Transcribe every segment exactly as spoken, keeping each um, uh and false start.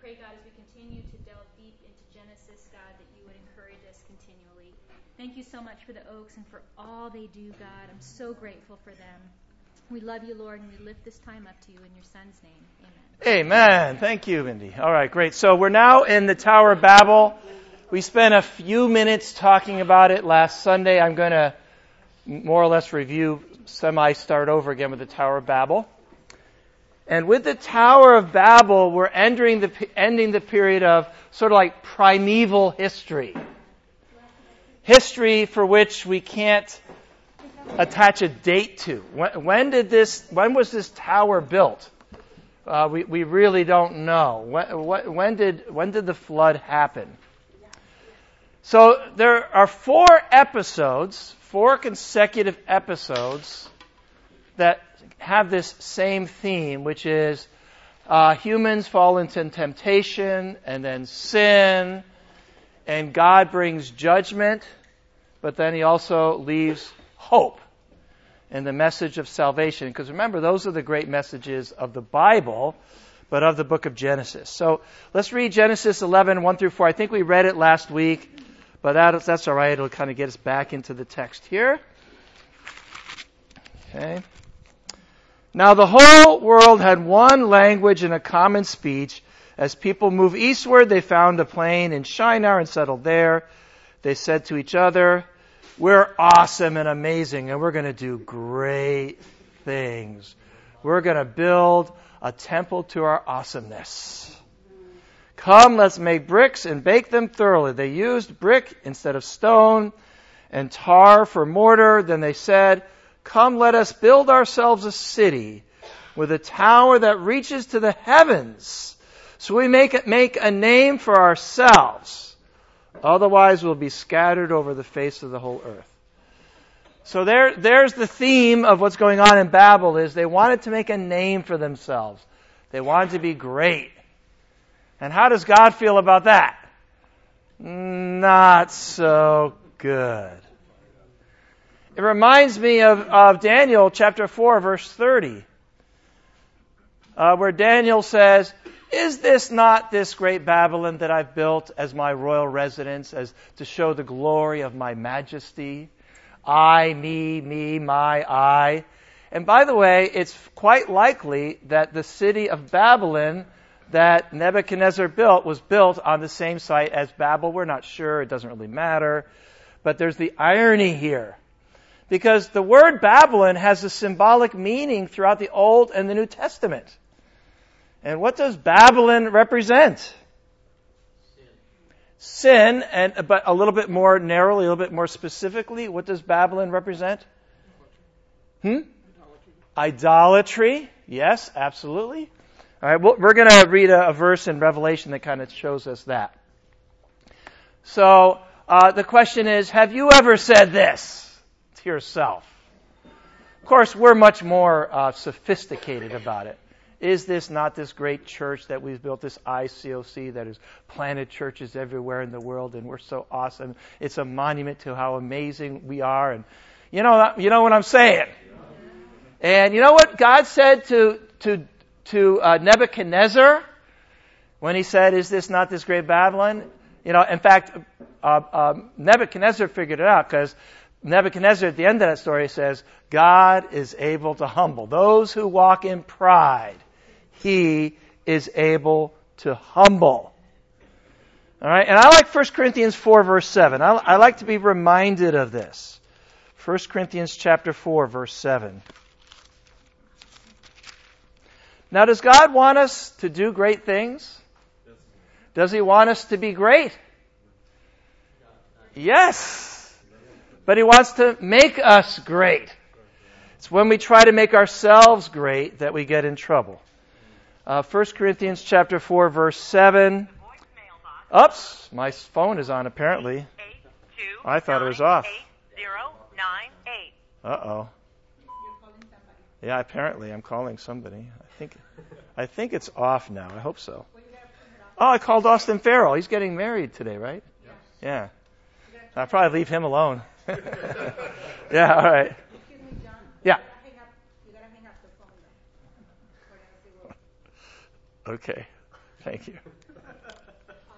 pray, God, as we continue to delve deep into Genesis, God, that you would encourage us continually. Thank you so much for the Oaks and for all they do, God. I'm so grateful for them. We love you, Lord, and we lift this time up to you in your Son's name. Amen. Amen. Thank you, Mindy. All right, great. So we're now in the Tower of Babel. We spent a few minutes talking about it last Sunday. I'm going to more or less review, semi-start over again with the Tower of Babel. And with the Tower of Babel, we're entering the, ending the period of sort of like primeval history. History for which we can't attach a date to. When, when did this, when was this tower built? Uh, we, we really don't know. When, when did, when did the flood happen? So there are four episodes, four consecutive episodes that have this same theme, which is uh, humans fall into temptation and then sin, and God brings judgment, but then he also leaves hope and the message of salvation. Because remember, those are the great messages of the Bible, but of the book of Genesis. So let's read Genesis eleven, one through four. I think we read it last week, but that, that's all right. It'll kind of get us back into the text here. Okay. Now the whole world had one language and a common speech. As people moved eastward, they found a plain in Shinar and settled there. They said to each other, "We're awesome and amazing, and we're going to do great things. We're going to build a temple to our awesomeness. Come, let's make bricks and bake them thoroughly." They used brick instead of stone and tar for mortar. Then they said, "Come, let us build ourselves a city with a tower that reaches to the heavens, so we make make a name for ourselves. Otherwise, we'll be scattered over the face of the whole earth." So there, there's the theme of what's going on in Babel, is they wanted to make a name for themselves. They wanted to be great. And how does God feel about that? Not so good. It reminds me of, of Daniel chapter four, verse thirty, uh, where Daniel says, "Is this not this great Babylon that I've built as my royal residence, as to show the glory of my majesty? I, me, me, my, I." And by the way, it's quite likely that the city of Babylon that Nebuchadnezzar built was built on the same site as Babel. We're not sure. It doesn't really matter. But there's the irony here. Because the word Babylon has a symbolic meaning throughout the Old and the New Testament. And what does Babylon represent? Sin. Sin, and but a little bit more narrowly, a little bit more specifically, what does Babylon represent? Hmm? Idolatry. Idolatry. Yes, absolutely. All right, well, we're going to read a, a verse in Revelation that kind of shows us that. So, uh, the question is, have you ever said this to yourself? Of course, we're much more uh, sophisticated about it. Is this not this great church that we've built, this I C O C that has planted churches everywhere in the world, and we're so awesome? It's a monument to how amazing we are. And you know, you know what I'm saying. And you know what God said to to to uh, Nebuchadnezzar when he said, "Is this not this great Babylon?" You know, in fact, uh, uh, Nebuchadnezzar figured it out, because Nebuchadnezzar, at the end of that story, says, "God is able to humble those who walk in pride. He is able to humble." All right, and I like First Corinthians four, verse seven. I, I like to be reminded of this. First Corinthians chapter four, verse seven. Now, does God want us to do great things? Does He want us to be great? Yes. But He wants to make us great. It's when we try to make ourselves great that we get in trouble. Uh, First Corinthians chapter four, verse seven. Oops, my phone is on apparently. I thought it was off. Uh-oh. Yeah, apparently I'm calling somebody. I think I think it's off now. I hope so. Oh, I called Austin Farrell. He's getting married today, right? Yeah. I'll probably leave him alone. Yeah, all right. Excuse me, John. Yeah. You gotta hang up, you gotta hang up the phone. Though. Okay. Thank you.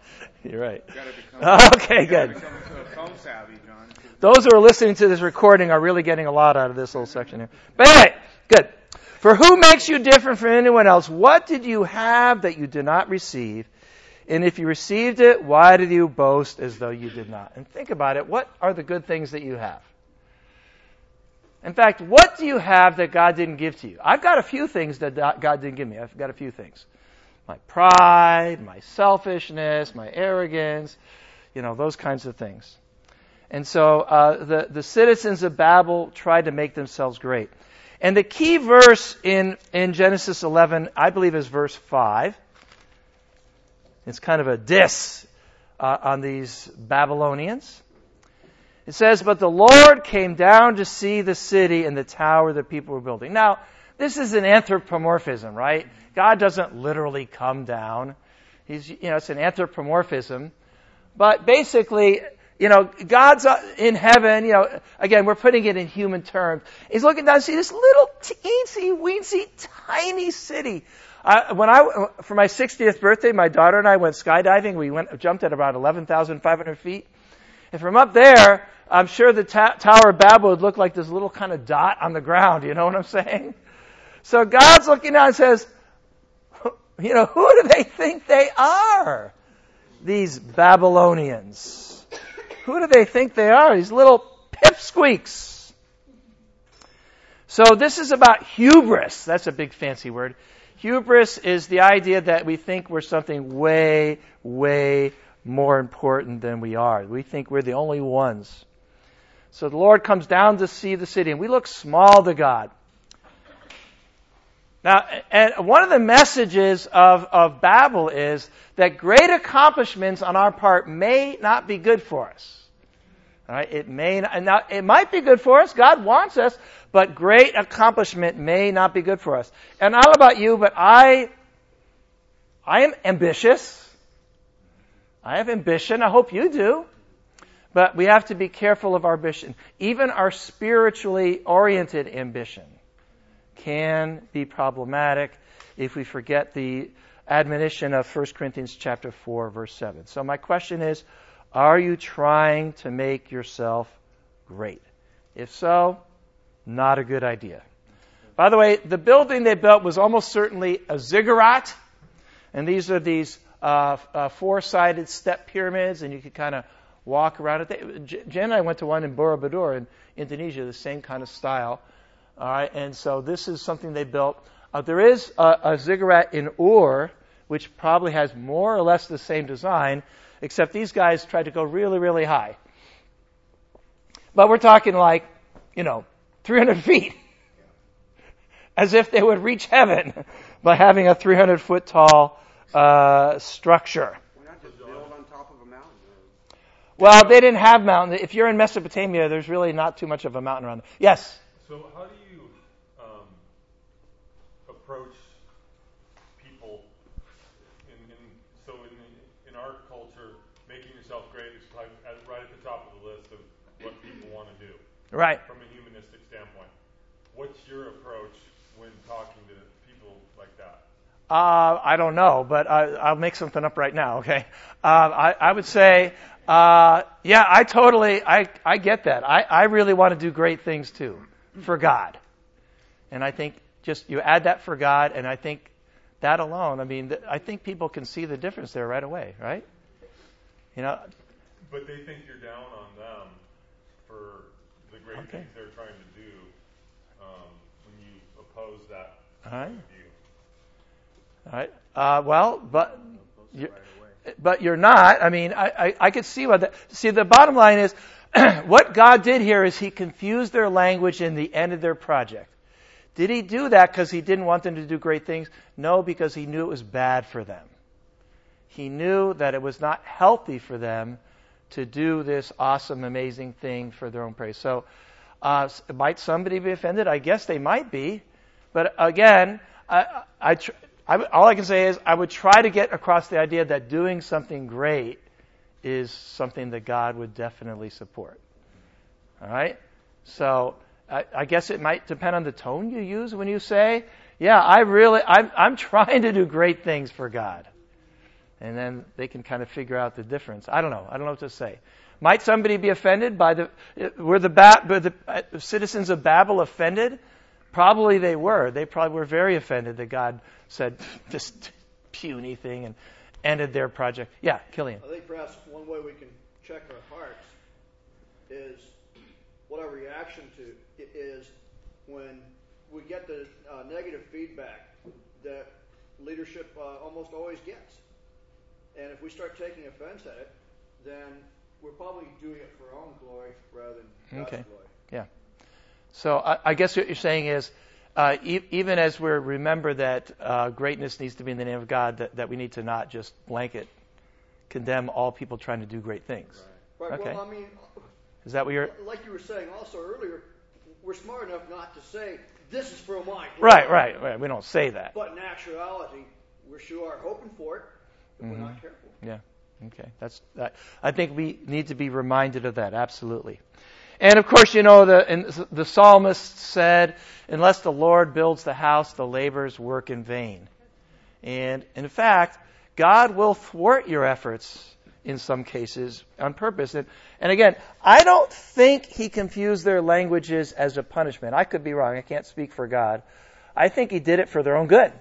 You're right. You gotta become, Okay, you gotta good. become phone savvy, John. Those who are listening to this recording are really getting a lot out of this little section here. But anyway, good. For who makes you different from anyone else? What did you have that you did not receive? And if you received it, why did you boast as though you did not? And think about it. What are the good things that you have? In fact, what do you have that God didn't give to you? I've got a few things that God didn't give me. I've got a few things. My pride, my selfishness, my arrogance, you know, those kinds of things. And so uh, the, the citizens of Babel tried to make themselves great. And the key verse in, in Genesis eleven, I believe, is verse five. It's kind of a diss uh, on these Babylonians. It says, but the Lord came down to see the city and the tower that people were building. Now, this is an anthropomorphism, right? God doesn't literally come down. He's, you know, it's an anthropomorphism. But basically, you know, God's in heaven, you know, again, we're putting it in human terms. He's looking down to see this little teensy, weensy, tiny city. Uh, when I, for my sixtieth birthday, my daughter and I went skydiving. We went, jumped at about eleven thousand five hundred feet. And from up there, I'm sure the ta- Tower of Babel would look like this little kind of dot on the ground. You know what I'm saying? So God's looking down and says, you know, who do they think they are? These Babylonians. Who do they think they are? These little pipsqueaks. So this is about hubris. That's a big fancy word. Hubris is the idea that we think we're something way, way more important than we are. We think we're the only ones. So the Lord comes down to see the city, and we look small to God. Now, and one of the messages of, of Babel is that great accomplishments on our part may not be good for us. All right, it may not, now it might be good for us. God wants us, but great accomplishment may not be good for us. And I don't know about you, but I, I am ambitious. I have ambition. I hope you do. But we have to be careful of our ambition. Even our spiritually oriented ambition can be problematic if we forget the admonition of First Corinthians chapter four, verse seven. So my question is, are you trying to make yourself great? If so, not a good idea. By the way, the building they built was almost certainly a ziggurat. And these are these uh, uh, four-sided step pyramids, and you could kind of walk around it. Jen and I went to one in Borobudur in Indonesia, the same kind of style. All right, and so this is something they built. Uh, there is a, a ziggurat in Ur, which probably has more or less the same design, except these guys tried to go really, really high. But we're talking like, you know, three hundred feet. As if they would reach heaven by having a three hundred foot tall uh, structure. Why not just build on top of a mountain? Well, they didn't have mountains. If you're in Mesopotamia, there's really not too much of a mountain around there. Yes? So how do you um, approach people in, in so in, in our culture, making yourself great is like at, right at the top of the list of what people want to do. Right. From a humanistic standpoint. What's your approach when talking to people like that? Uh, I don't know, but I, I'll make something up right now, okay? Uh, I, I would say, uh, yeah, I totally, I, I get that. I, I really want to do great things too, for God. And I think just, you add that for God, and I think that alone, I mean, th- I think people can see the difference there right away, right? You know? But they think you're down on them for the great Okay. things they're trying to do um, when you oppose that All right. view. All right. Uh, well, but you're, but you're not. I mean, I, I, I could see what that. See, the bottom line is, what God did here is He confused their language in the end of their project. Did He do that because He didn't want them to do great things? No, because He knew it was bad for them. He knew that it was not healthy for them to do this awesome, amazing thing for their own praise. So, uh, might somebody be offended? I guess they might be. But again, I, I, tr- I, all I can say is I would try to get across the idea that doing something great is something that God would definitely support. All right? So I, I guess it might depend on the tone you use when you say, yeah, I really, I'm, I'm trying to do great things for God. And then they can kind of figure out the difference. I don't know. I don't know what to say. Might somebody be offended by the, were the, ba- were the uh, citizens of Babel offended? Probably they were. They probably were very offended that God said this puny thing and ended their project. Yeah, Killian. I think perhaps one way we can check our hearts is what our reaction to is when we get the uh, negative feedback that leadership uh, almost always gets. And if we start taking offense at it, then we're probably doing it for our own glory rather than God's Okay. glory. Yeah. So I, I guess what you're saying is, uh, e- even as we remember that uh, greatness needs to be in the name of God, that, that we need to not just blanket condemn all people trying to do great things. Right. Okay. Well, I mean, Is that what you're? like you were saying also earlier, we're smart enough not to say, this is for my glory. Right, right, right. We don't say that. But in actuality, we sure are hoping for it if Mm-hmm. we're not careful. Yeah. Okay. That's that. I think we need to be reminded of that. Absolutely. And of course, you know, the and the psalmist said, "Unless the Lord builds the house, the laborers work in vain." And in fact, God will thwart your efforts in some cases on purpose. And, and again, I don't think He confused their languages as a punishment. I could be wrong. I can't speak for God. I think He did it for their own good.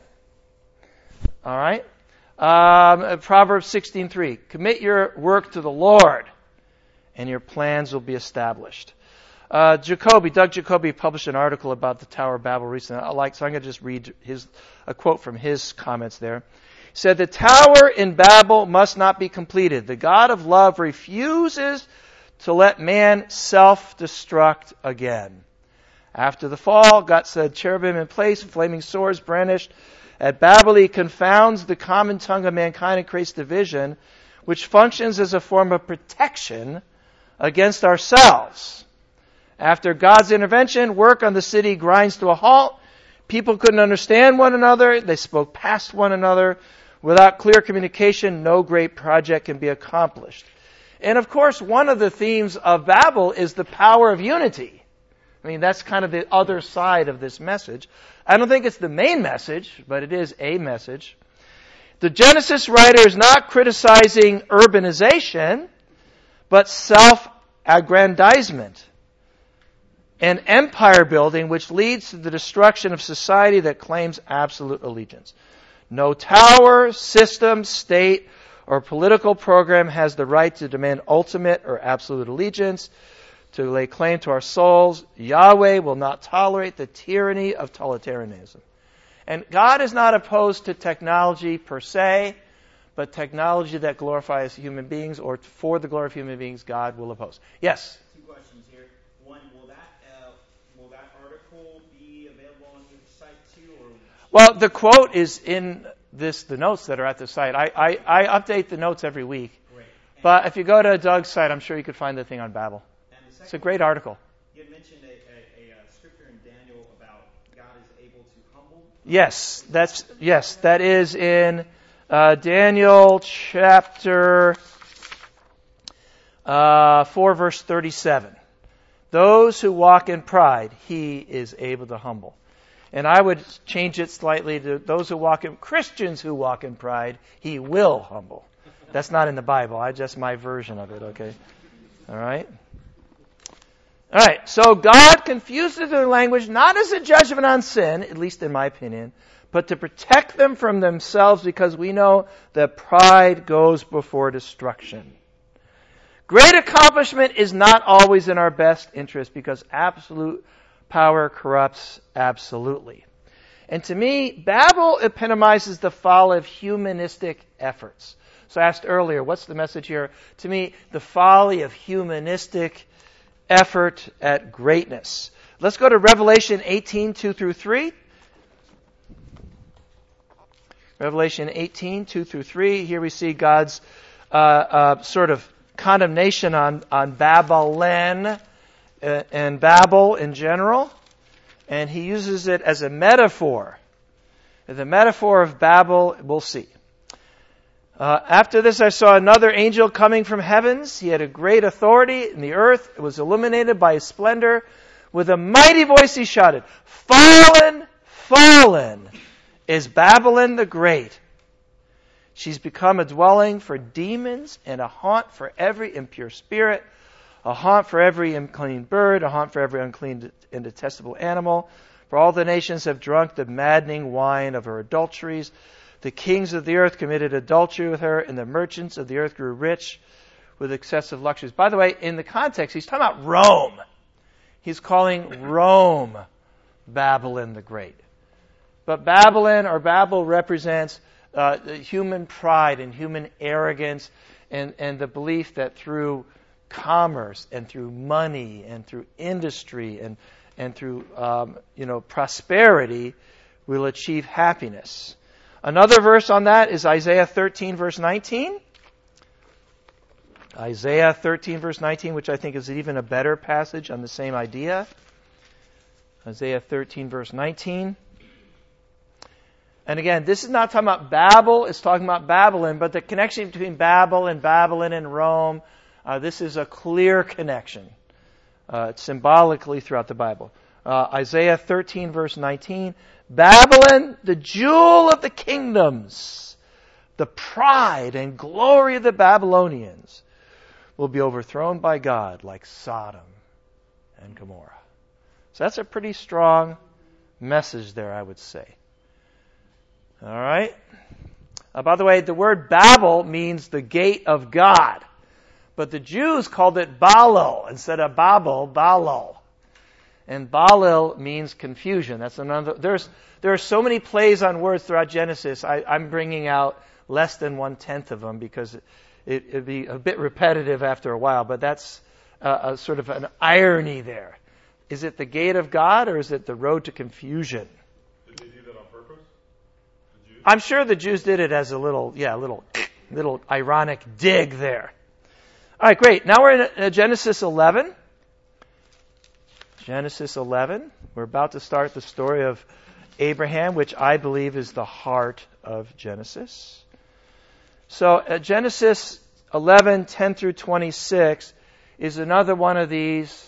All right. Um, Proverbs sixteen three. Commit your work to the Lord, and your plans will be established. Uh, Jacoby, Doug Jacoby published an article about the Tower of Babel recently. I like, so I'm going to just read his a quote from his comments there. He said, "The tower in Babel must not be completed. The God of love refuses to let man self-destruct again. After the fall, God set cherubim in place, flaming swords brandished. At Babel, He confounds the common tongue of mankind and creates division, which functions as a form of protection against ourselves. After God's intervention, work on the city grinds to a halt. People couldn't understand one another. They spoke past one another. Without clear communication, no great project can be accomplished." And of course, one of the themes of Babel is the power of unity. I mean, that's kind of the other side of this message. I don't think it's the main message, but it is a message. The Genesis writer is not criticizing urbanization, but self-aggrandizement and empire building, which leads to the destruction of society that claims absolute allegiance. No tower, system, state, or political program has the right to demand ultimate or absolute allegiance. To lay claim to our souls, Yahweh will not tolerate the tyranny of totalitarianism. And God is not opposed to technology per se, but technology that glorifies human beings or for the glory of human beings, God will oppose. Yes? Two questions here. One, will that uh, will that article be available on your site too? Or Well, the quote is in this the notes that are at the site. I, I, I update the notes every week. Great. And, But if you go to Doug's site, I'm sure you could find the thing on Babel. and the second It's a great article. You had mentioned a, a, a, uh scripture in Daniel about God is able to humble. Yes, that's yes, that is in uh, Daniel chapter uh, four, verse thirty-seven. Those who walk in pride, He is able to humble. And I would change it slightly to those who walk in Christians who walk in pride, He will humble. That's not in the Bible. I just my version of it. Okay, all right. All right, so God confuses their language not as a judgment on sin, at least in my opinion, but to protect them from themselves because we know that pride goes before destruction. Great accomplishment is not always in our best interest because absolute power corrupts absolutely. And to me, Babel epitomizes the fall of humanistic efforts. So I asked earlier, what's the message here? To me, the folly of humanistic effort at greatness. Let's go to Revelation eighteen, two through three. Revelation eighteen, two through three. Here we see God's uh, uh, sort of condemnation on, on Babylon uh, and Babel in general. And He uses it as a metaphor. The metaphor of Babel, we'll see. Uh, after this, I saw another angel coming from heavens. He had a great authority in the earth. It was illuminated by His splendor. With a mighty voice, he shouted, "Fallen, fallen is Babylon the Great. She's become a dwelling for demons and a haunt for every impure spirit, a haunt for every unclean bird, a haunt for every unclean and detestable animal. For all the nations have drunk the maddening wine of her adulteries. The kings of the earth committed adultery with her, and the merchants of the earth grew rich with excessive luxuries. By the way, in the context, he's talking about Rome. He's calling Rome Babylon the Great. But Babylon, or Babel, represents uh, human pride and human arrogance and, and the belief that through commerce and through money and through industry and, and through um, you know prosperity, we'll achieve happiness. Another verse on that is Isaiah thirteen, verse nineteen. Isaiah thirteen, verse nineteen, which I think is even a better passage on the same idea. Isaiah thirteen, verse nineteen. And again, this is not talking about Babel, it's talking about Babylon, but the connection between Babel and Babylon and Rome, uh, this is a clear connection, uh, symbolically throughout the Bible. Uh, Isaiah thirteen, verse nineteen. Babylon, the jewel of the kingdoms, the pride and glory of the Babylonians, will be overthrown by God like Sodom and Gomorrah. So that's a pretty strong message there, I would say. All right? Uh, by the way, the word Babel means the gate of God. But the Jews called it Balal instead of Babel, Balal. And Balal means confusion. That's another. There's there are so many plays on words throughout Genesis. I, I'm bringing out less than one tenth of them because it, it, it'd be a bit repetitive after a while. But that's a, a sort of an irony there. Is it the gate of God or is it the road to confusion? Did they do that on purpose? The Jews? I'm sure the Jews did it as a little, yeah, little, little ironic dig there. All right, great. Now we're in uh, Genesis eleven. Genesis eleven. We're about to start the story of Abraham, which I believe is the heart of Genesis. So uh, Genesis eleven, ten through twenty-six is another one of these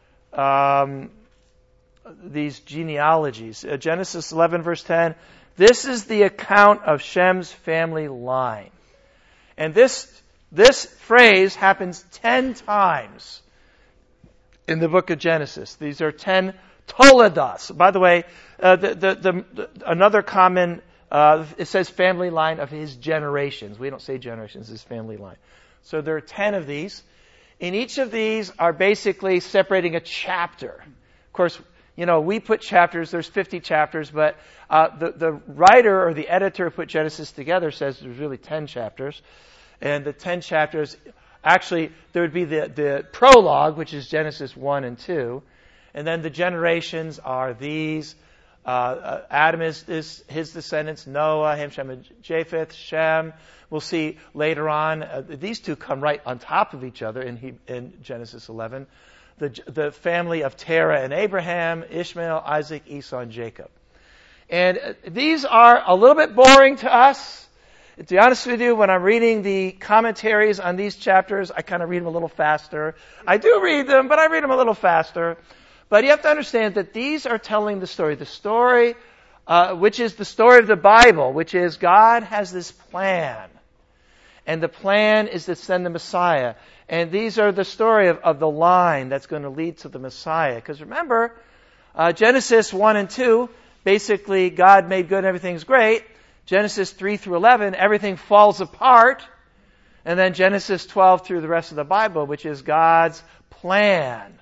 um, these genealogies. Uh, Genesis eleven, verse ten. This is the account of Shem's family line. And this this phrase happens ten times in the book of Genesis. These are ten Toledos. By the way, uh, the, the, the, the, another common, uh, it says family line of his generations. We don't say generations, it's family line. So there are ten of these. In each of these are basically separating a chapter. Of course, you know, we put chapters, there's fifty chapters, but uh, the, the writer or the editor who put Genesis together says there's really ten chapters. And the ten chapters, actually, there would be the, the prologue, which is Genesis one and two. And then the generations are these. Uh, uh, Adam is, is his descendants, Noah, Ham, Shem, and Japheth, Shem. We'll see later on, uh, these two come right on top of each other in, he, in Genesis eleven. The, the family of Terah and Abraham, Ishmael, Isaac, Esau, and Jacob. And uh, these are a little bit boring to us. To be honest with you, when I'm reading the commentaries on these chapters, I kind of read them a little faster. I do read them, but I read them a little faster. But you have to understand that these are telling the story. The story, uh, which is the story of the Bible, which is God has this plan. And the plan is to send the Messiah. And these are the story of, of the line that's going to lead to the Messiah. Because remember, uh, Genesis one and two, basically God made good and everything's great. Genesis three through eleven, everything falls apart. And then Genesis twelve through the rest of the Bible, which is God's plan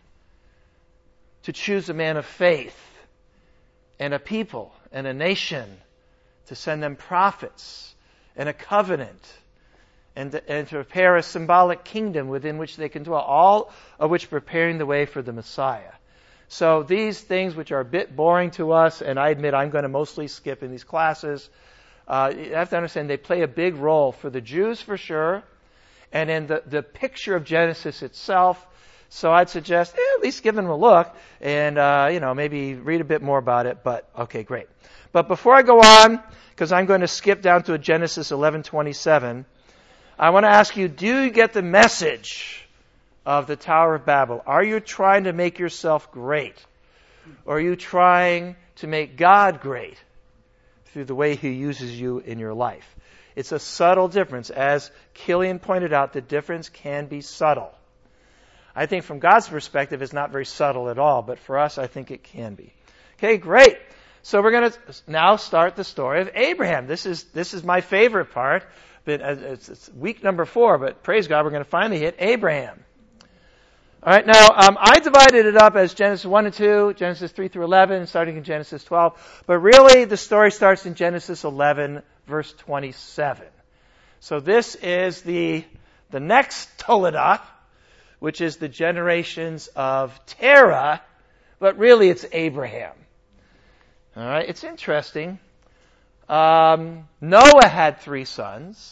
to choose a man of faith and a people and a nation, to send them prophets and a covenant and to, and to prepare a symbolic kingdom within which they can dwell, all of which preparing the way for the Messiah. So these things which are a bit boring to us, and I admit I'm going to mostly skip in these classes, Uh, you have to understand they play a big role for the Jews for sure, and in the, the picture of Genesis itself. So I'd suggest eh, at least give them a look and, uh, you know, maybe read a bit more about it. But, okay, great. But before I go on, because I'm going to skip down to Genesis eleven twenty-seven, I want to ask you, do you get the message of the Tower of Babel? Are you trying to make yourself great? Or are you trying to make God great through the way He uses you in your life? It's a subtle difference. As Killian pointed out, the difference can be subtle. I think from God's perspective, it's not very subtle at all, but for us, I think it can be. Okay, great. So we're going to now start the story of Abraham. This is this is my favorite part. But it's, it's week number four, but praise God, we're going to finally hit Abraham. All right, now um, I divided it up as Genesis one and two, Genesis three through eleven, starting in Genesis twelve. But really, the story starts in Genesis eleven, verse twenty-seven. So this is the the next Toledah, which is the generations of Terah, but really it's Abraham. All right, it's interesting. Um, Noah had three sons.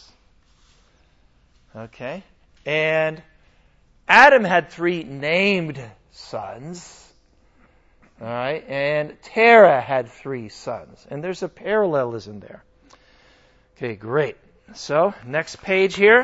Okay, and Adam had three named sons. All right, and Terah had three sons. And there's a parallelism there. Okay, great. So, next page here.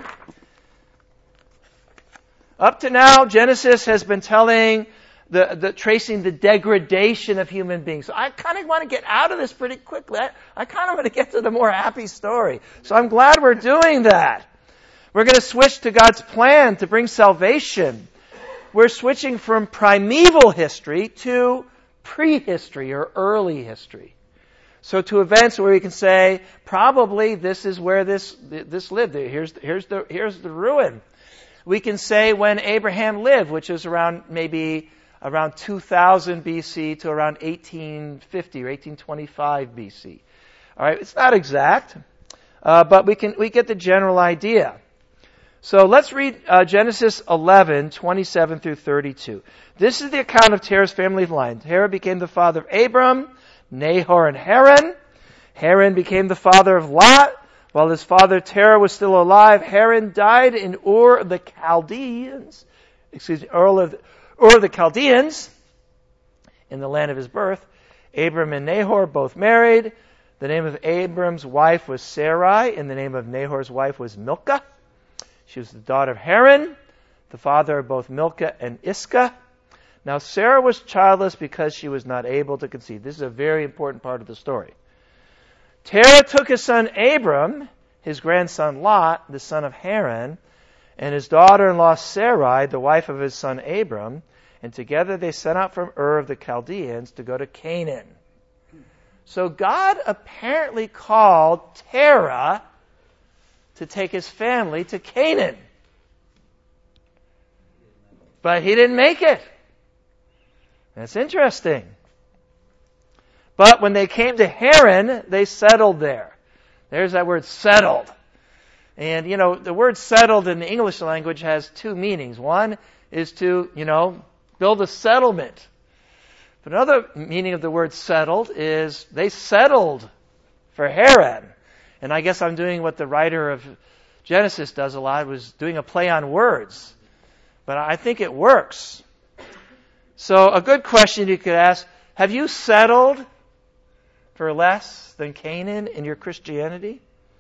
Up to now, Genesis has been telling, the, the tracing the degradation of human beings. So I kind of want to get out of this pretty quickly. I, I kind of want to get to the more happy story. So I'm glad we're doing that. We're going to switch to God's plan to bring salvation. We're switching from primeval history to prehistory or early history. So to events where we can say, probably this is where this this lived. Here's here's the here's the ruin. We can say when Abraham lived, which is around maybe around two thousand B C to around eighteen fifty or eighteen twenty-five B C. All right, it's not exact, uh, but we can we get the general idea. So let's read uh, Genesis eleven, twenty-seven through thirty-two. This is the account of Terah's family line. Terah became the father of Abram, Nahor, and Haran. Haran became the father of Lot. While his father Terah was still alive, Haran died in Ur of the Chaldeans. Excuse me, Ur of the, Ur of the Chaldeans, in the land of his birth. Abram and Nahor both married. The name of Abram's wife was Sarai, and the name of Nahor's wife was Milcah. She was the daughter of Haran, the father of both Milcah and Iscah. Now Sarah was childless because she was not able to conceive. This is a very important part of the story. Terah took his son Abram, his grandson Lot, the son of Haran, and his daughter-in-law Sarai, the wife of his son Abram, and together they set out from Ur of the Chaldeans to go to Canaan. So God apparently called Terah to take his family to Canaan. But he didn't make it. That's interesting. But when they came to Haran, they settled there. There's that word settled. And, you know, the word settled in the English language has two meanings. One is to, you know, build a settlement. But another meaning of the word settled is they settled for Haran. And I guess I'm doing what the writer of Genesis does a lot, was doing a play on words. But I think it works. So a good question you could ask, have you settled for less than Canaan in your Christianity?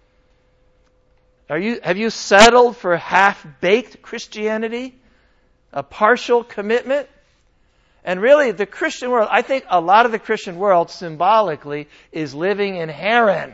Are you, have you settled for half-baked Christianity? A partial commitment? And really, the Christian world, I think a lot of the Christian world symbolically is living in Haran.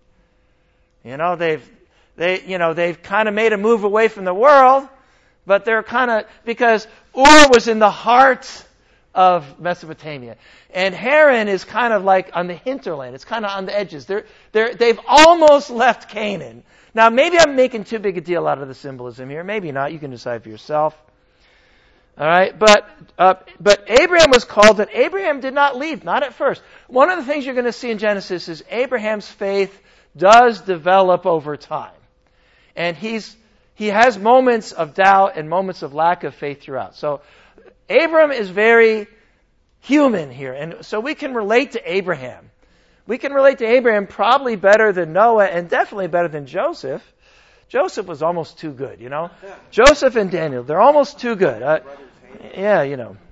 You know, they've, they, you know, they've kind of made a move away from the world, but they're kind of, because Ur was in the heart of Mesopotamia. And Haran is kind of like on the hinterland. It's kind of on the edges. They're, they're, they've almost left Canaan. Now, maybe I'm making too big a deal out of the symbolism here. Maybe not. You can decide for yourself. All right, but uh, but Abraham was called, and Abraham did not leave, not at first. One of the things you're going to see in Genesis is Abraham's faith does develop over time. And he's he has moments of doubt and moments of lack of faith throughout. So Abram is very human here. And so we can relate to Abraham. We can relate to Abraham probably better than Noah and definitely better than Joseph. Joseph was almost too good, you know. Yeah. Joseph and Daniel, they're almost too good. Uh, yeah, you know.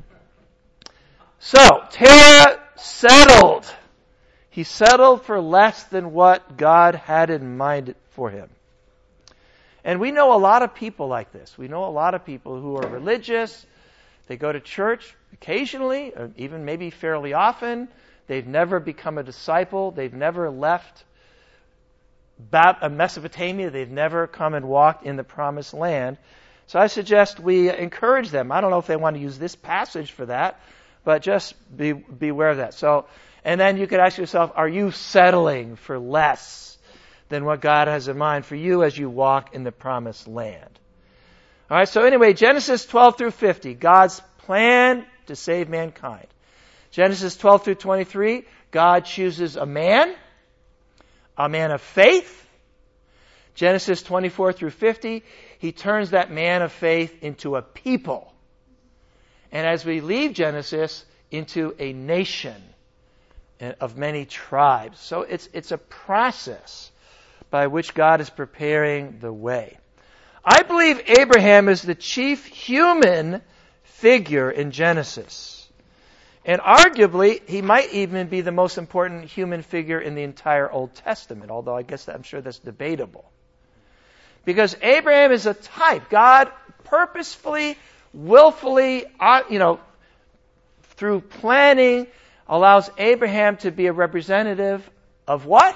So, Terah settled. He settled for less than what God had in mind for him. And we know a lot of people like this. We know a lot of people who are religious. They go to church occasionally, or even maybe fairly often. They've never become a disciple. They've never left Mesopotamia. They've never come and walked in the promised land. So I suggest we encourage them. I don't know if they want to use this passage for that, but just be beware of that. So, and then you could ask yourself, are you settling for less than what God has in mind for you as you walk in the promised land? All right, so anyway, Genesis twelve through fifty, God's plan to save mankind. Genesis twelve through twenty-three, God chooses a man, a man of faith. Genesis twenty-four through fifty, He turns that man of faith into a people. And as we leave Genesis, into a nation of many tribes. So it's it's a process by which God is preparing the way. I believe Abraham is the chief human figure in Genesis. And arguably, he might even be the most important human figure in the entire Old Testament, although I guess that, I'm sure that's debatable. Because Abraham is a type. God purposefully, willfully, uh, you know, through planning, allows Abraham to be a representative of what?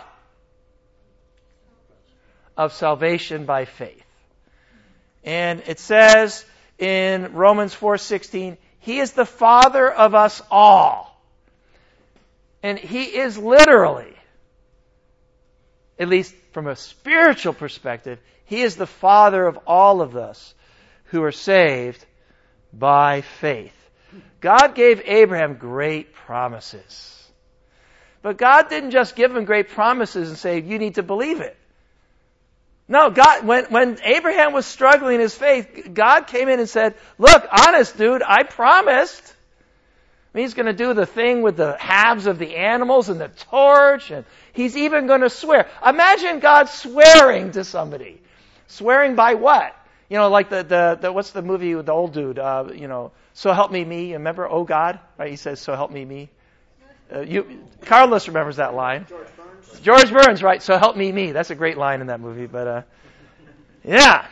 Of salvation by faith. And it says in Romans four sixteen, He is the Father of us all. And He is literally, at least from a spiritual perspective, He is the Father of all of us who are saved by faith. God gave Abraham great promises. But God didn't just give him great promises and say, you need to believe it. No, God, when, when Abraham was struggling in his faith, God came in and said, look, honest dude, I promised. I mean, He's going to do the thing with the halves of the animals and the torch, and He's even going to swear. Imagine God swearing to somebody. Swearing by what? You know, like the, the, the what's the movie with the old dude, uh, you know, So Help Me Me, remember, oh God? Right, he says, so help me me. Uh, you, Carlos remembers that line. George Burns. George Burns, right, so help me me. That's a great line in that movie, but, uh, yeah.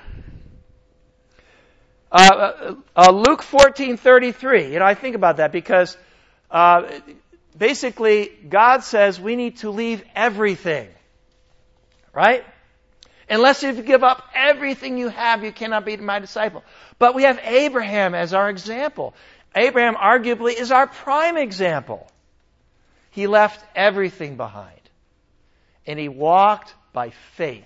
Uh, uh, Luke fourteen thirty-three, you know, I think about that because, uh, basically, God says we need to leave everything. Right? Unless you give up everything you have, you cannot be my disciple. But we have Abraham as our example. Abraham arguably is our prime example. He left everything behind. And he walked by faith.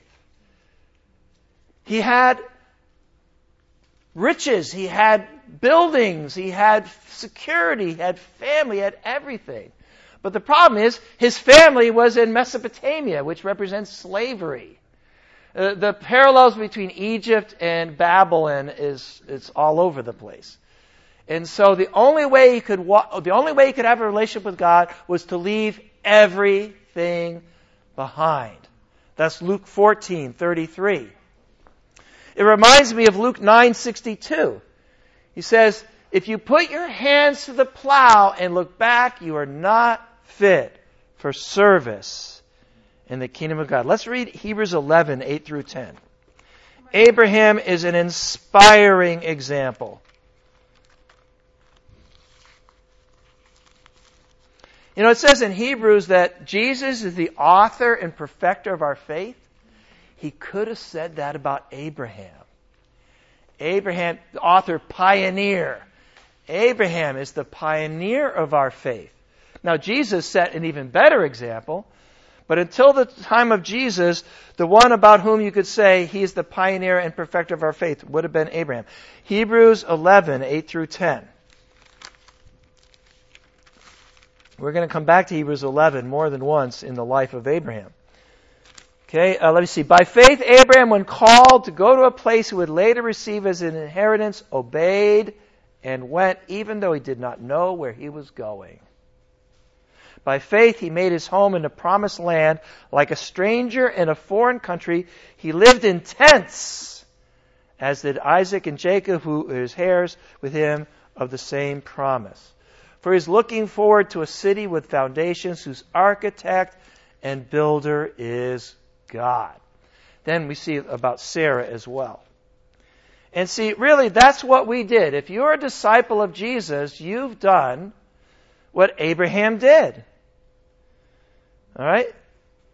He had riches, he had buildings, he had security, he had family, he had everything. But the problem is, his family was in Mesopotamia, which represents slavery. Uh, the parallels between Egypt and Babylon is it's all over the place. And so the only way he could wa- the only way he could have a relationship with God was to leave everything behind. That's Luke fourteen thirty-three. It reminds me of Luke nine sixty-two. He says, if you put your hands to the plow and look back, you are not fit for service in the kingdom of God. Let's read Hebrews eleven, eight through ten. Abraham is an inspiring example. You know, it says in Hebrews that Jesus is the author and perfecter of our faith. He could have said that about Abraham. Abraham, the author, pioneer. Abraham is the pioneer of our faith. Now, Jesus set an even better example. But until the time of Jesus, the one about whom you could say he is the pioneer and perfecter of our faith would have been Abraham. Hebrews eleven, eight through ten. We're going to come back to Hebrews eleven more than once in the life of Abraham. Okay, uh, let me see. By faith, Abraham, when called to go to a place he would later receive as an inheritance, obeyed and went, even though he did not know where he was going. By faith, he made his home in the promised land. Like a stranger in a foreign country, he lived in tents, as did Isaac and Jacob, who were his heirs with him of the same promise. For he is looking forward to a city with foundations, whose architect and builder is God. Then we see about Sarah as well. And see, really, that's what we did. If you're a disciple of Jesus, you've done what Abraham did. All right?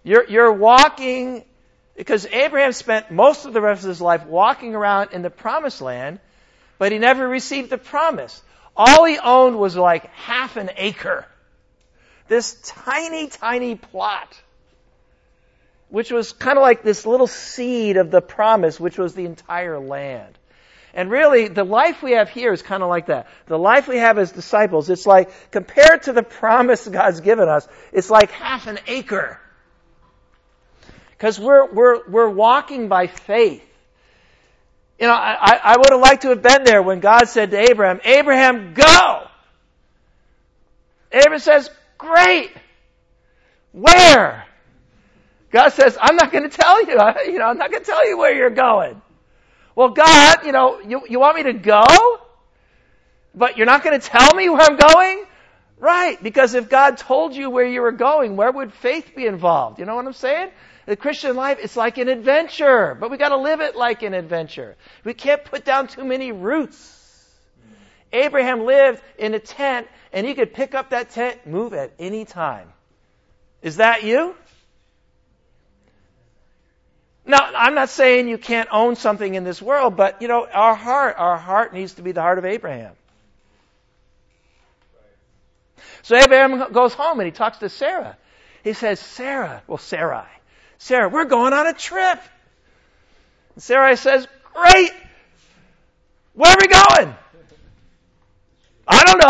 You're, you're walking, because Abraham spent most of the rest of his life walking around in the promised land, but he never received the promise. All he owned was like half an acre. This tiny, tiny plot, which was kind of like this little seed of the promise, which was the entire land. And really, the life we have here is kind of like that. The life we have as disciples, it's like, compared to the promise God's given us, it's like half an acre. Because we're, we're, we're walking by faith. You know, I, I would have liked to have been there when God said to Abraham, Abraham, go! Abraham says, great! Where? God says, I'm not going to tell you. You know, I'm not going to tell you where you're going. Well, God, you know, you, you want me to go? But you're not going to tell me where I'm going? Right, because if God told you where you were going, where would faith be involved? You know what I'm saying? The Christian life, it's like an adventure, but we got to live it like an adventure. We can't put down too many roots. Abraham lived in a tent, and he could pick up that tent, move at any time. Is that you? Now, I'm not saying you can't own something in this world, but, you know, our heart, our heart needs to be the heart of Abraham. So Abraham goes home and he talks to Sarah. He says, Sarah, well, Sarai, Sarah, we're going on a trip. And Sarai says, great. Where are we going? I don't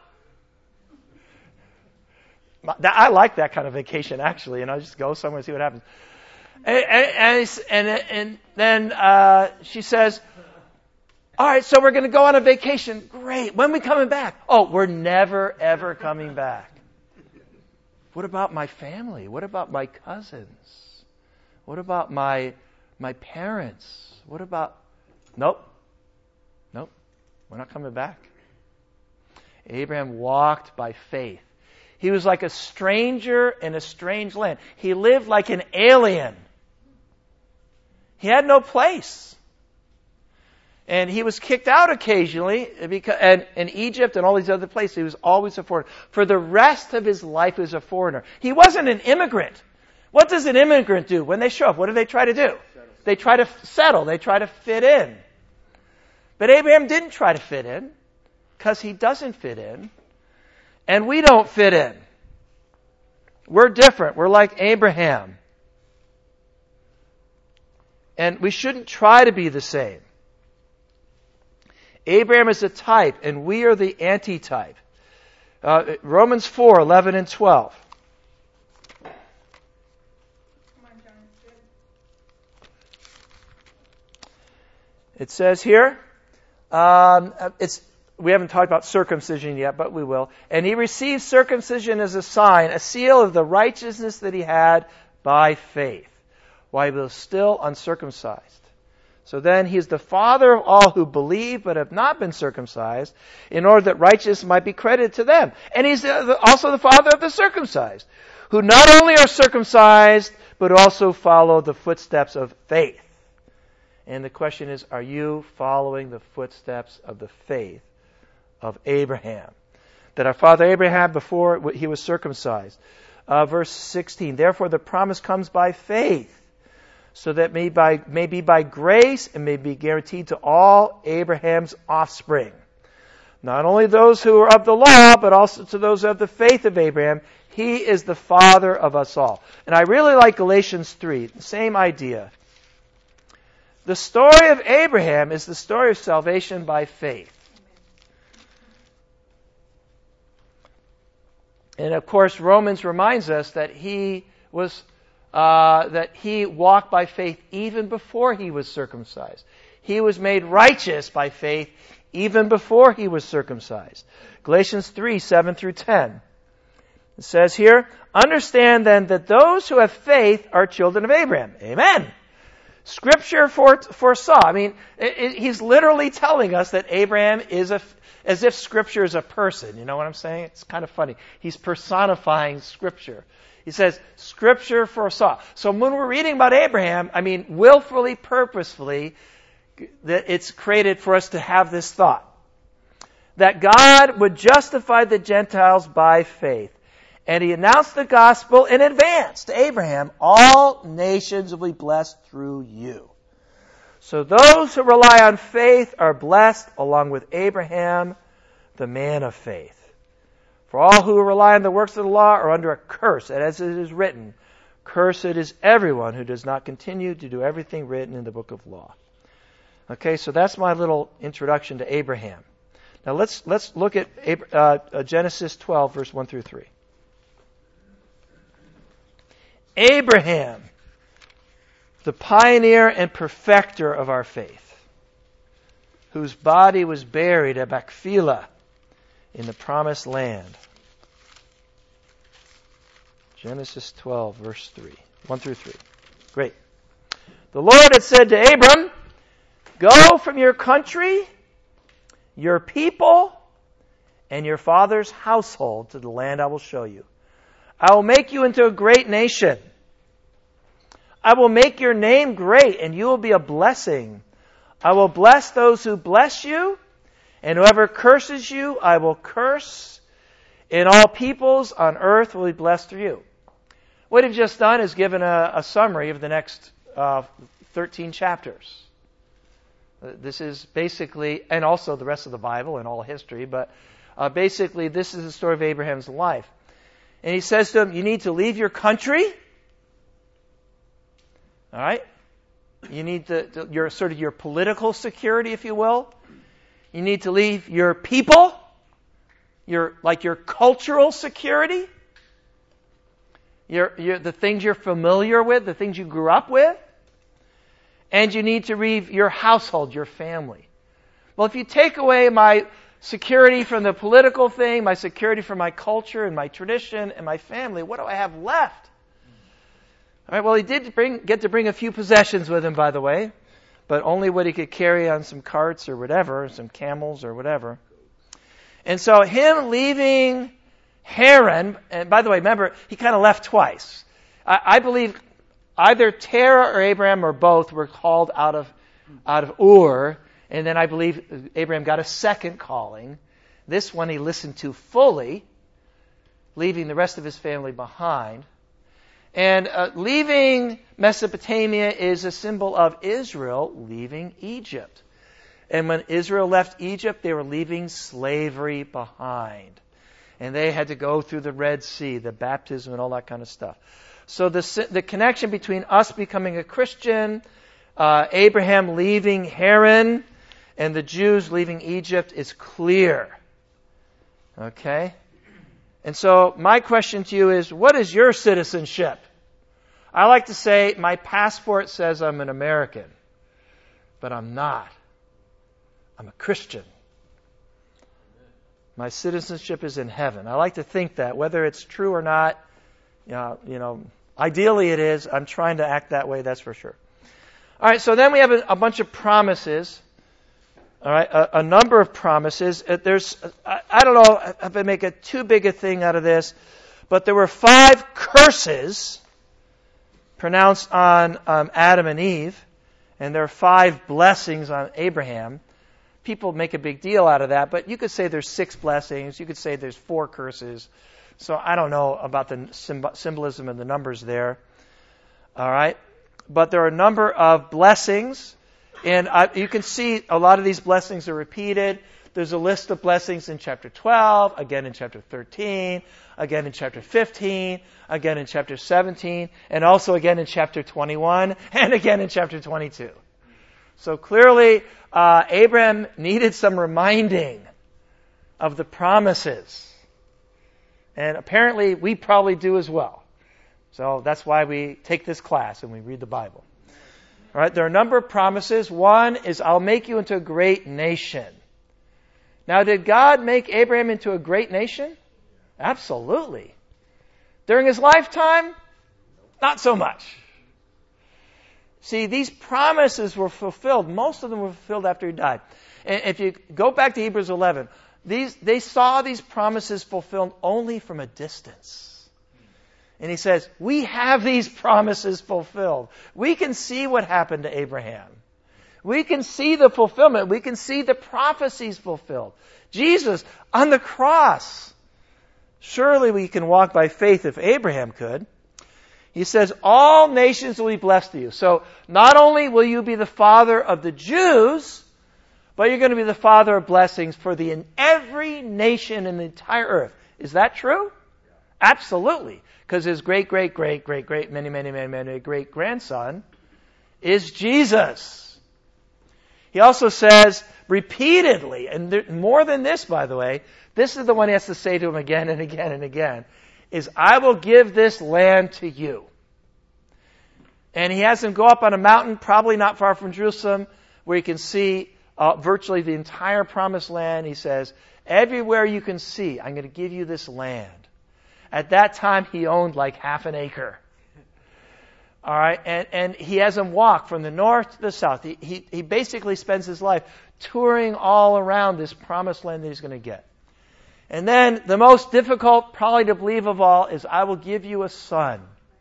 know. I like that kind of vacation, actually. You know, just go somewhere and see what happens. And, and, and, and then uh, she says, all right, so we're going to go on a vacation. Great. When are we coming back? Oh, we're never, ever coming back. What about my family? What about my cousins? What about my my parents? What about... Nope. Nope. We're not coming back. Abraham walked by faith. He was like a stranger in a strange land. He lived like an alien. He had no place. And he was kicked out occasionally, because, and in Egypt and all these other places, he was always a foreigner. For the rest of his life, he was a foreigner. He wasn't an immigrant. What does an immigrant do? When they show up, what do they try to do? Settle. They try to settle. They try to fit in. But Abraham didn't try to fit in, because he doesn't fit in. And we don't fit in. We're different. We're like Abraham. And we shouldn't try to be the same. Abraham is a type, and we are the antitype. Uh, Romans four, eleven and twelve. Come on, John. Good. It says here, um, it's we haven't talked about circumcision yet, but we will. And he received circumcision as a sign, a seal of the righteousness that he had by faith, while he was still uncircumcised. So then he is the father of all who believe but have not been circumcised, in order that righteousness might be credited to them. And he's also the father of the circumcised, who not only are circumcised, but also follow the footsteps of faith. And the question is, are you following the footsteps of the faith of Abraham? That our father Abraham, before he was circumcised. Uh, verse sixteen, therefore the promise comes by faith, so that may, by, may be by grace and may be guaranteed to all Abraham's offspring. Not only those who are of the law, but also to those of the faith of Abraham. He is the father of us all. And I really like Galatians three, the same idea. The story of Abraham is the story of salvation by faith. And of course, Romans reminds us that he was Uh, that he walked by faith even before he was circumcised. He was made righteous by faith even before he was circumcised. Galatians three, seven through ten. It says here, understand then that those who have faith are children of Abraham. Amen. Scripture foresaw. I mean, it, it, he's literally telling us that Abraham is a, as if Scripture is a person. You know what I'm saying? It's kind of funny. He's personifying Scripture. He says, Scripture foresaw. So when we're reading about Abraham, I mean, willfully, purposefully, that it's created for us to have this thought. That God would justify the Gentiles by faith And he announced the gospel in advance to Abraham. All nations will be blessed through you. So those who rely on faith are blessed along with Abraham, the man of faith. For all who rely on the works of the law are under a curse. And as it is written, cursed is everyone who does not continue to do everything written in the book of law. Okay, so that's my little introduction to Abraham. Now let's let's look at uh, Genesis twelve, verse one through three. Abraham, the pioneer and perfecter of our faith, whose body was buried at Machpelah in the promised land. Genesis twelve, verse three, one through three. Great. The Lord had said to Abram, go from your country, your people, and your father's household to the land I will show you. I will make you into a great nation. I will make your name great, and you will be a blessing. I will bless those who bless you, and whoever curses you, I will curse. And all peoples on earth will be blessed through you. What he's just done is given a, a summary of the next uh, thirteen chapters. This is basically, and also the rest of the Bible and all history, but uh, basically this is the story of Abraham's life. And he says to him, you need to leave your country. All right? You need to, to your sort of your political security, if you will. You need to leave your people, your like your cultural security, your, your the things you're familiar with, the things you grew up with. And you need to leave your household, your family. Well, if you take away my security from the political thing, my security from my culture and my tradition and my family, what do I have left? All right, well, he did bring, get to bring a few possessions with him, by the way, but only what he could carry on some carts or whatever, some camels or whatever. And so him leaving Haran, and by the way, remember, he kind of left twice. I, I believe either Terah or Abraham or both were called out of out of Ur, and then I believe Abraham got a second calling. This one he listened to fully, leaving the rest of his family behind. And uh, leaving Mesopotamia is a symbol of Israel leaving Egypt. And when Israel left Egypt, they were leaving slavery behind. And they had to go through the Red Sea, the baptism and all that kind of stuff. So the, the connection between us becoming a Christian, uh, Abraham leaving Haran, and the Jews leaving Egypt is clear. Okay? And so my question to you is, what is your citizenship? I like to say my passport says I'm an American, but I'm not. I'm a Christian. My citizenship is in heaven. I like to think that, whether it's true or not. You know, you know, ideally it is. I'm trying to act that way, that's for sure. All right, so then we have a, a bunch of promises. All right, a, a number of promises. Uh, there's, I, I don't know if I make a too big a thing out of this, but there were five curses pronounced on um, Adam and Eve, and there are five blessings on Abraham. People make a big deal out of that, but you could say there's six blessings. You could say there's four curses. So I don't know about the symbolism and the numbers there. All right. But there are a number of blessings. And I, you can see a lot of these blessings are repeated. There's a list of blessings in chapter twelve, again in chapter thirteen, again in chapter fifteen, again in chapter seventeen, and also again in chapter twenty-one, and again in chapter twenty-two. So clearly, uh, Abraham needed some reminding of the promises. And apparently we probably do as well. So that's why we take this class and we read the Bible. All right, there are a number of promises. One is, I'll make you into a great nation. Now, did God make Abraham into a great nation? Absolutely. During his lifetime? Not so much. See, these promises were fulfilled. Most of them were fulfilled after he died. And if you go back to Hebrews eleven, these they saw these promises fulfilled only from a distance. And he says, we have these promises fulfilled. We can see what happened to Abraham. We can see the fulfillment. We can see the prophecies fulfilled. Jesus on the cross Surely we can walk by faith if Abraham could. He says, all nations will be blessed to you. So not only will you be the father of the Jews, but you're going to be the father of blessings for the in every nation in the entire earth. Is that true? Absolutely. Because his great, great, great, great, great, many, many, many, many great grandson is Jesus. He also says repeatedly, and there, more than this, by the way, this is the one he has to say to him again and again and again, is I will give this land to you. And he has him go up on a mountain, probably not far from Jerusalem, where you can see uh, virtually the entire promised land. He says, everywhere you can see, I'm going to give you this land. At that time, he owned like half an acre. All right, and, and he has him walk from the north to the south. He, he, he basically spends his life touring all around this promised land that he's going to get. And then the most difficult probably to believe of all is, I will give you a son.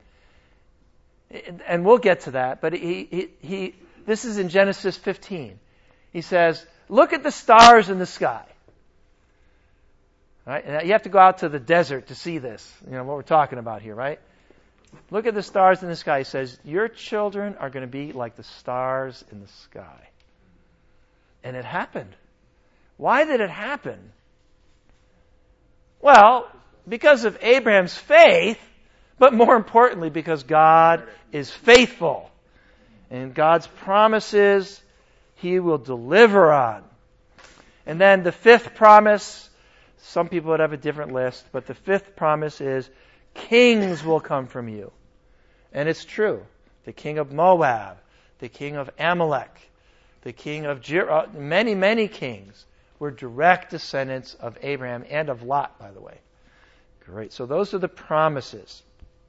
And we'll get to that, but he, he, he this is in Genesis fifteen. He says, look at the stars in the sky. Right? And you have to go out to the desert to see this, you know, what we're talking about here, right? Look at the stars in the sky. He says, your children are going to be like the stars in the sky. And it happened. Why did it happen? Well, because of Abraham's faith, but more importantly, because God is faithful. And God's promises, He will deliver on. And then the fifth promise, some people would have a different list, but the fifth promise is, kings will come from you. And it's true. The king of Moab, the king of Amalek, the king of Jer- many, many kings were direct descendants of Abraham and of Lot, by the way. Great. So those are the promises.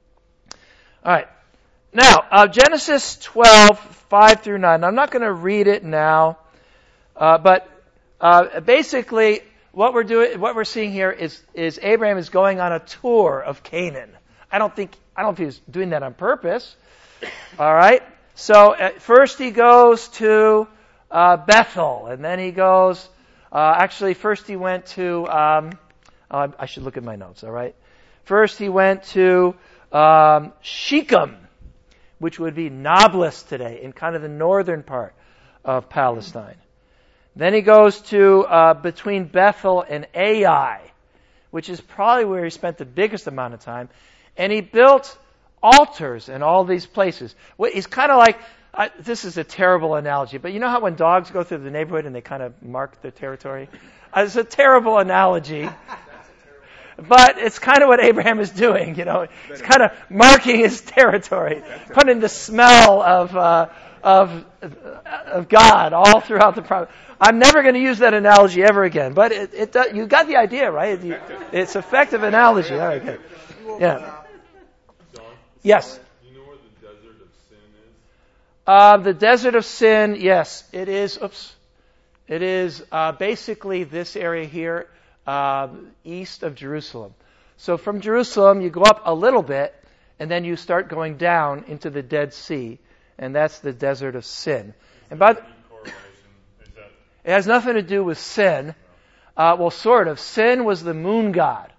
All right. Now, uh, Genesis twelve, five through nine. I'm not going to read it now, uh, but uh, basically what we're doing, what we're seeing here is, is Abraham is going on a tour of Canaan. I don't think I don't think he was doing that on purpose. All right. So at first he goes to uh, Bethel, and then he goes. Uh, actually, first he went to. Um, uh, I should look at my notes. All right. First he went to um, Shechem, which would be Nablus today, in kind of the northern part of Palestine. Then he goes to uh, between Bethel and Ai, which is probably where he spent the biggest amount of time. And he built altars in all these places. Well, he's kind of like, uh, this is a terrible analogy, but you know how when dogs go through the neighborhood and they kind of mark their territory? Uh, it's a terrible analogy. But it's kind of what Abraham is doing, you know. He's kind of marking his territory, putting the smell of uh, of of God all throughout the province. I'm never going to use that analogy ever again, but it, it does, you got the idea, right? You, it's effective analogy. All right, good. Yeah. John? Yes. Do you know where the desert of sin is? Uh, the desert of sin, yes, it is. Oops, it is uh, basically this area here. Uh, east of Jerusalem. So from Jerusalem, you go up a little bit, and then you start going down into the Dead Sea, and that's the desert of sin. And by the, it has nothing to do with sin. Uh, well, sort of. Sin was the moon god.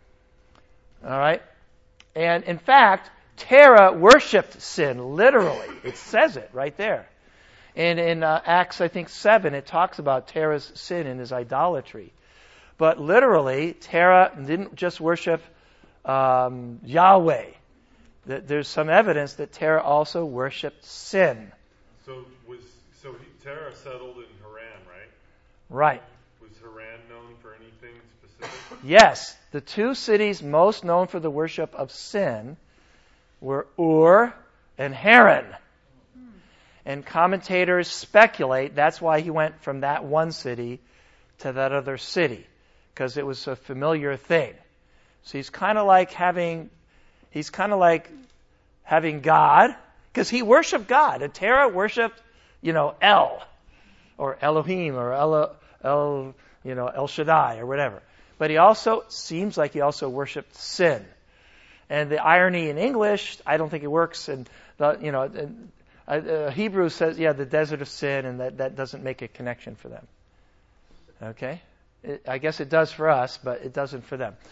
All right? And in fact, Terah worshipped sin, literally. It says it right there. And in uh, Acts, I think, seven, it talks about Terah's sin and his idolatry. But literally, Terah didn't just worship um, Yahweh. There's some evidence that Terah also worshipped sin. So was so he, Terah settled in Haran, right? Right. Was Haran known for anything specific? Yes. The two cities most known for the worship of sin were Ur and Haran. And commentators speculate that's why he went from that one city to that other city. Because it was a familiar thing. So he's kind of like having, he's kind of like having God, because he worshipped God. And Terah worshipped, you know, El, or Elohim, or El, El, you know, El Shaddai, or whatever. But he also, seems like he also worshipped sin. And the irony in English, I don't think it works. And, the, you know, uh, uh, Hebrew says, yeah, the desert of sin, and that, that doesn't make a connection for them. Okay? It, I guess it does for us, but it doesn't for them.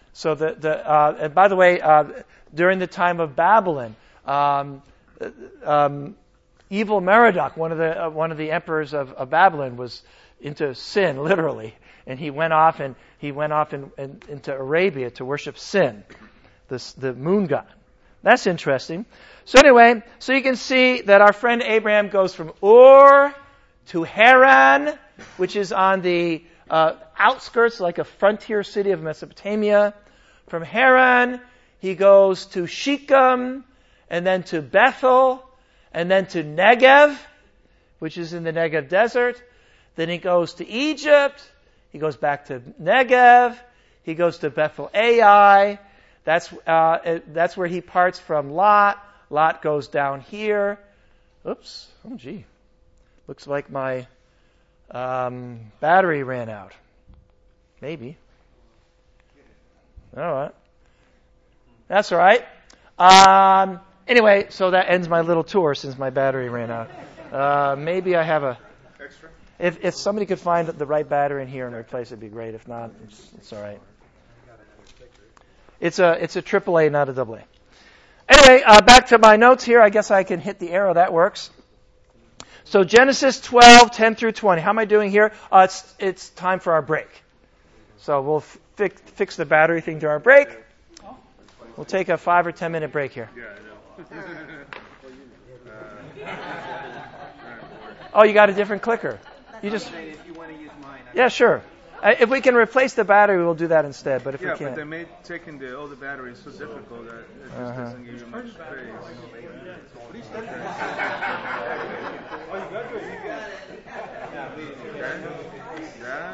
So the the uh, and by the way, uh, during the time of Babylon, um, um, evil Merodach, one of the uh, one of the emperors of, of Babylon, was into sin literally, and he went off and he went off in, in, into Arabia to worship Sin, this the moon god. That's interesting. So anyway, so you can see that our friend Abraham goes from Ur to Haran, which is on the uh, outskirts, like a frontier city of Mesopotamia. From Haran, he goes to Shechem, and then to Bethel, and then to Negev, which is in the Negev desert. Then he goes to Egypt. He goes back to Negev. He goes to Bethel Ai. That's uh, that's where he parts from Lot. Lot goes down here. Oops. Oh, gee. Looks like my um, battery ran out. Maybe. All right. That's all right. Um, anyway, so that ends my little tour since my battery ran out. Uh, maybe I have a... Extra? If if somebody could find the right battery in here and replace it, it'd be great. If not, it's, it's all right. It's a it's a triple A, not a double A. Anyway, uh, back to my notes here. I guess I can hit the arrow. That works. So Genesis twelve, ten through twenty. How am I doing here? Uh, it's it's time for our break. So we'll fi- fix the battery thing to our break. We'll take a five or ten minute break here. Yeah, I know. Oh, you got a different clicker. You just. If you want to use mine. Yeah, sure. Uh, if we can replace the battery, we'll do that instead. But if yeah, we can't, but they made taking the older battery so difficult that it just Uh-huh. doesn't give you much space. Oh, you got it. Okay. Yeah.